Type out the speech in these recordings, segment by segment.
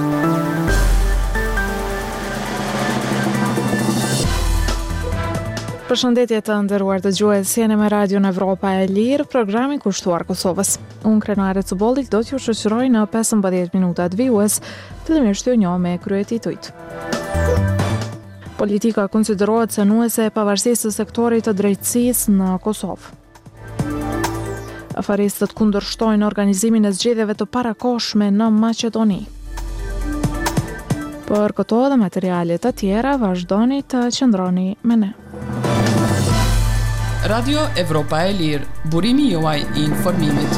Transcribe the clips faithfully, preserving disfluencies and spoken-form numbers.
Përshëndetje të nderuar dëgjues, jeni me Radion Evropa e Lirë, programi kushtuar Kosovës. Unë Krenare Cubollik do t'ju shoqëroj në pesëmbëdhjetë minutat vijues, fillimisht ju njoh me kryetitujt. Politika konsiderohet synuese e pavarësisë së sektorit të drejtësisë në Kosovë. Afaristët kundërshtojnë organizimin e zgjedhjeve të parakohshme në Maqedoni. Për këto dhe materiale të tjera, vazhdoni të qëndroni me ne. Radio Evropa e Lirë, burimi juaj i informimit.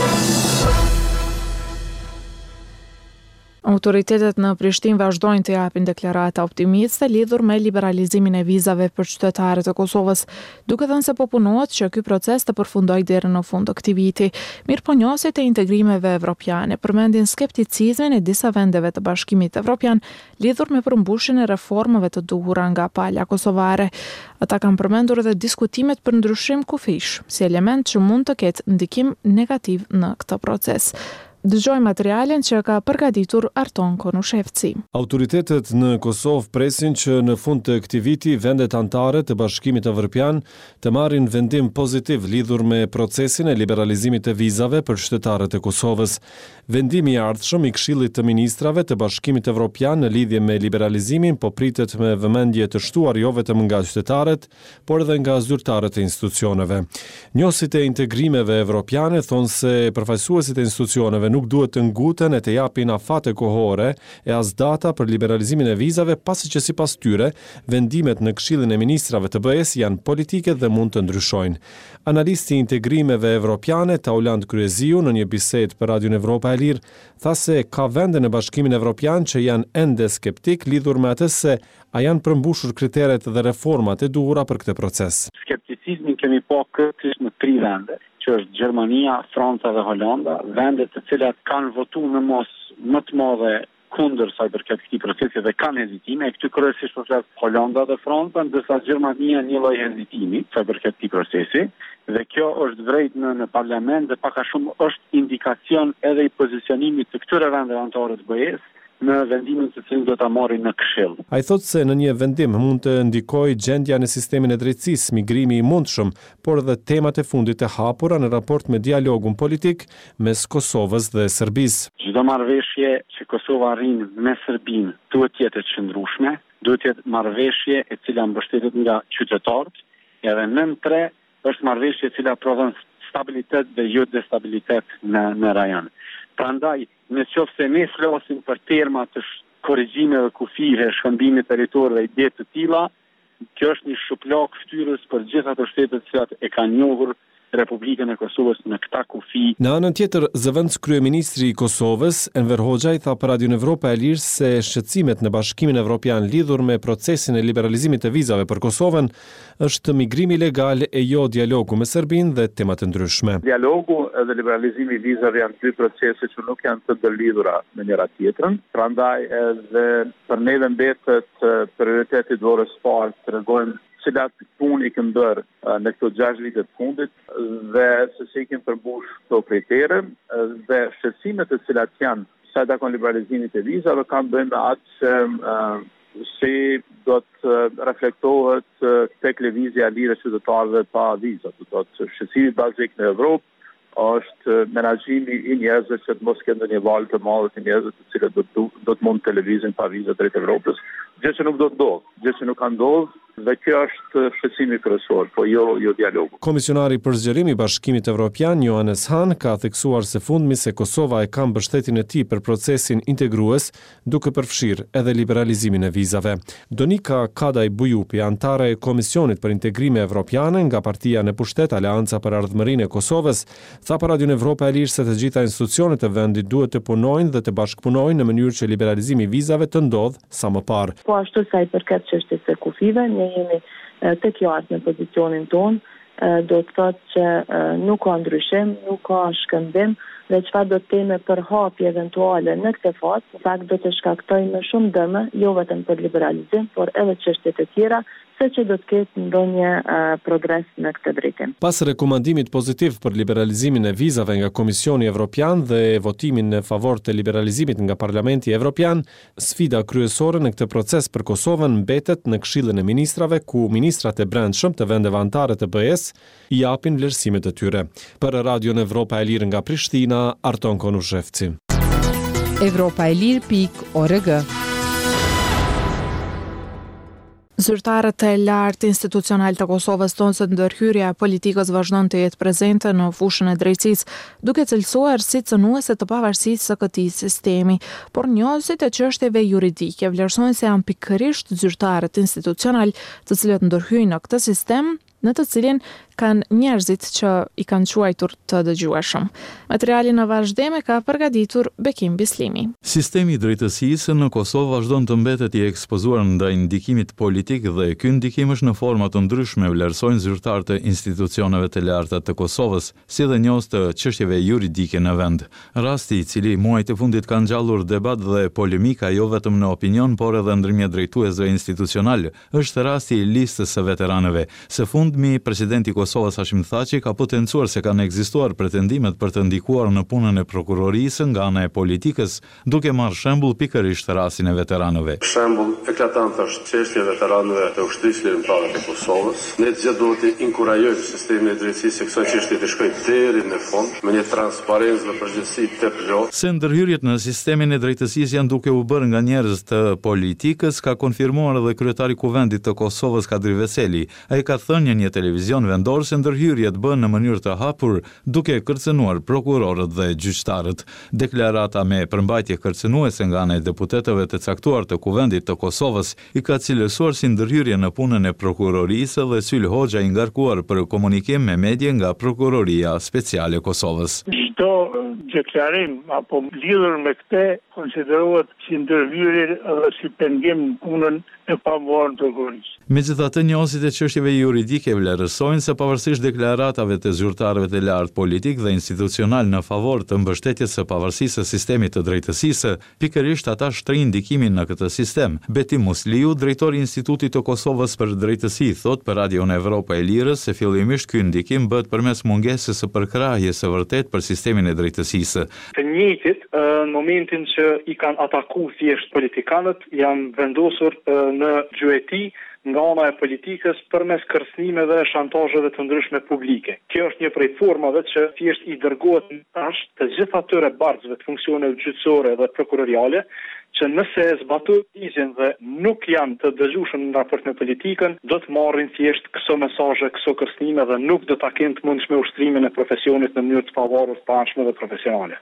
Autoritetet në Prishtinë vazhdojnë të japin deklarata optimiste lidhur me liberalizimin e vizave për qytetarët e Kosovës, duke thënë se po punohet që ky proces të përfundojë deri në fund të këtij viti. Mirëpunësit e integrimeve evropiane përmendin skepticizmin e disa vendeve të Bashkimit Evropian lidhur me përmbushjen e reformave të duhura nga palja kosovare. Ata kanë përmendur edhe diskutimet për ndryshim kufish, si element që mund të ketë ndikim negativ në këtë proces. Dëgjojmë materialin që ka përgatitur Arton Konushevci. Autoritetet në Kosovë presin që në fund të këtij viti vendet anëtare të Bashkimit Evropian të marrin vendim pozitiv lidhur me procesin e liberalizimit të vizave për qytetarët e Kosovës. Vendimi i ardhshëm i Këshillit të Ministrave të Bashkimit Evropian në lidhje me liberalizimin po pritet me vëmendje të shtuar jo vetëm nga qytetarët, por edhe nga zyrtarët e institucioneve. Njohësit e integrimeve evropiane thonë se përfaqësuesit e institucioneve nuk duhet të nguten e të japin afate kohore e as data për liberalizimin e vizave, pasi që sipas tyre, vendimet në Këshillin e Ministrave të B E-s janë politike dhe mund të ndryshojnë. Analisti i integrimeve evropiane Tauland Kryeziu në një bisedë për Radion Evropa e Lirë tha se ka vende në Bashkimin Evropian që janë ende skeptik lidhur me atë se a janë përmbushur kriteret dhe reformat e duhura për këtë proces. Skepticizmin kemi pa kryesisht në tri vende, që është Gjermania, Franca dhe Holanda, vende të cilat kanë votuar në mos më të madhe kundër sa i përket këtij procesi dhe kanë hezitime, e këtu kryesisht po flas Holanda dhe Franca, ndërsa Gjermania një lloj hezitimi sa i përket këtij procesi, dhe kjo është drejt në, në parlament dhe pak a shumë është indikacion edhe i pozicionimit të këtyre vendeve anëtare të B E-s në vendimin të cilin do ta marrin në Këshill. Ai thotë se në një vendim mund të ndikojë gjendja në sistemin e drejtësisë, migrimi i mundshëm, por edhe temat e fundit e hapura në raport me dialogun politik mes Kosovës dhe Serbisë. Çdo marrëveshje që Kosova arrin me Serbinë duhet të jetë e qëndrueshme, duhet të jetë marrëveshje e cila mbështetet nga qytetarët, edhe nën tre është marrëveshje e cila prodhon stabilitet dhe jo destabilitet në në rajon. Prandaj, në qoftë se ne flasim për terma të korrigjimeve kufive, shkëmbimit territorëve, ide të tilla, kjo është një shuplak fytyrës për gjithë ato shtete që e kanë njohur Republikën e Kosovës në këta kufi. Në anën tjetër, zëvendës kryeministri i Kosovës, Enver Hoxha, tha për Radion Evropa e Lirë se shqetësimet në Bashkimin Evropian lidhur me procesin e liberalizimit të vizave për Kosovën është migrimi legal e jo dialogu me Serbinë dhe temat të ndryshme. Dialogu dhe liberalizimi i vizave janë dy procese që nuk janë të ndërlidhura me njëra tjetrën. Prandaj edhe për neve mbetet prioriteti dorës parë të tregojmë cilat punë i këmë bërë në këto gjashtë vite të fundit dhe se si i këmë përmbush këto kritere dhe shqetësimet e cilat janë sa i takon liberalizimit e vizave kanë bëjmë me atë që uh, si do të reflektohet tek lëvizja e lirë e qytetarëve pa viza. Do të shqetësimi bazik në Evropë është menaxhimi i njerëzve që të mos kenë ndonjë valë të madhe të njerëzve të cilët do të do të mund të lëvizin pa vizë drejt Evropës. Gjë që nuk do të ndodhë, gjë që nuk ka ndodhur dhe kjo është shqetësimi kryesor, po jo jo dialogu. Komisionari për zgjerim i Bashkimit Evropian Johannes Hahn ka theksuar së fundmi se Kosova e ka mbështetjen e tij për procesin integrues, duke përfshirë edhe liberalizimin e vizave. Donika Kadaj Bujupi, antare e Komisionit për Integrime Evropiane nga partia në pushtet Aleanca për Ardhmërinë e Kosovës, tha për Radion Evropa e Lirë se të gjitha institucionet e vendit duhet të punojnë dhe të bashkëpunojnë në mënyrë që liberalizimi i vizave të ndodhë sa më parë. Po ashtu sa i përket çështjes së kufive, ne jemi të qartë në pozicionin tonë, do të thotë që nuk ka ndryshim, nuk ka shkëmbim dhe çfarë do të teme për hapje eventuale në këtë fazë, fakt do të shkaktojë më shumë dëme, jo vetëm për liberalizim, por edhe çështjet e tjera, se që do të ketë ndonjë uh, progres në këtë drejtim. Pas rekomandimit pozitiv për liberalizimin e vizave nga Komisioni Evropian dhe votimin në favor të liberalizimit nga Parlamenti Evropian, sfida kryesore në këtë proces për Kosovën mbetet në Këshillin e Ministrave, ku ministrat e brendshëm të vendeve anëtare të B E-s i japin vlerësimet e tyre. Për Radio në Evropa e Lirë nga Prishtina, Arton Konushevci. Evropa e Lirë pikë org. Zyrtarët e lartë institucional të Kosovës tonë se ndërhyrja e politikës vazhdon të jetë prezente në fushën e drejtësisë, duke cilësuar si cënuese të pavarësisë së këtij sistemi, por njohësit e çështjeve juridike vlerësojnë se janë pikërisht zyrtarët institucional të cilët ndërhyjnë në këtë sistem, në të cilin kanë njerëzit që i kanë quajtur të dëgjueshëm. Materialin në vazhdim e ka përgatitur Bekim Bislimi. Sistemi i drejtësisë në Kosovë vazhdon të mbetet i ekspozuar ndaj ndikimit politik dhe ky ndikim është në forma të ndryshme, vlerësojnë zyrtarët e institucioneve të larta të Kosovës, si dhe njohës të çështjeve juridike në vend. Rasti i cili muajt e fundit ka ngjallur debat dhe polemika jo vetëm në opinion, por edhe ndërmjet drejtuesve institucional, është rasti i listës së veteranëve. Së fundmi, presidenti Kosovës Hashim Thaçi ka potencuar se kanë ekzistuar pretendimet për të ndikuar në punën e prokurorisë nga ana e politikës, duke marrë shembull pikërisht rastin e veteranëve. Shembull eklatant është çështja e veteranëve të ushtrisë lirimtare të Kosovës. Ne gjithë duhet të inkurajojmë sistemin e drejtësisë se kësaj çështje të shkojë deri në fund me një transparencë dhe përgjegjësi të plotë. Se ndërhyrjet në sistemin e drejtësisë janë duke u bërë nga njerëz të politikës, ka konfirmuar edhe kryetari i Kuvendit të Kosovës Kadri Veseli. Ai ka thënë në një televizion vendor se ndërhyrjet bën në mënyrë të hapur, duke kërcënuar prokurorët dhe gjyqtarët. Deklarata me përmbajtje kërcënuese nga ana e deputetëve të caktuar të Kuvendit të Kosovës i ka cilësuar si ndërhyrje në punën e prokurorisë dhe Syl Hoxha i ngarkuar për komunikim me medje nga Prokuroria Speciale e Kosovës. Çdo deklarim apo lidhur me këtë konsiderohet si ndërhyrje dhe si pengim punën e pavarur të prokurorisë. Megjithatë, njohësit e çështjeve juridike vlerësojnë se pavarësisht deklaratave të zyrtarëve të lartë politik dhe institucional në favor të mbështetjes së pavarësisë së sistemit të drejtësisë, pikërisht ata shtrinë ndikimin në këtë sistem. Beti Musliu, drejtori i Institutit të Kosovës për Drejtësi, thot për Radio në Evropa e Lirës se fillimisht ky ndikim bëhet përmes mungesës së përkrahjes së vërtet për sistemin e drejtësisë. Të njëjtit, në momentin që i kanë atakuar thjesht politikanët, janë vendosur në gjueti nga ana e politikës përmes kërcënimeve dhe shantazheve të ndryshme publike. Kjo është një prej formave që thjesht i dërgohet tash të gjithë atyre barzëve të funksioneve gjyqësore dhe prokuroriale, që nëse e zbatojnë ligjen dhe nuk janë të dëgjueshëm në raport me politikën, do të marrin thjesht këso mesazhe, këso kërcënime dhe nuk do ta kenë të mundshme ushtrimin e profesionit në mënyrë të pavarur, të pashme dhe profesionale.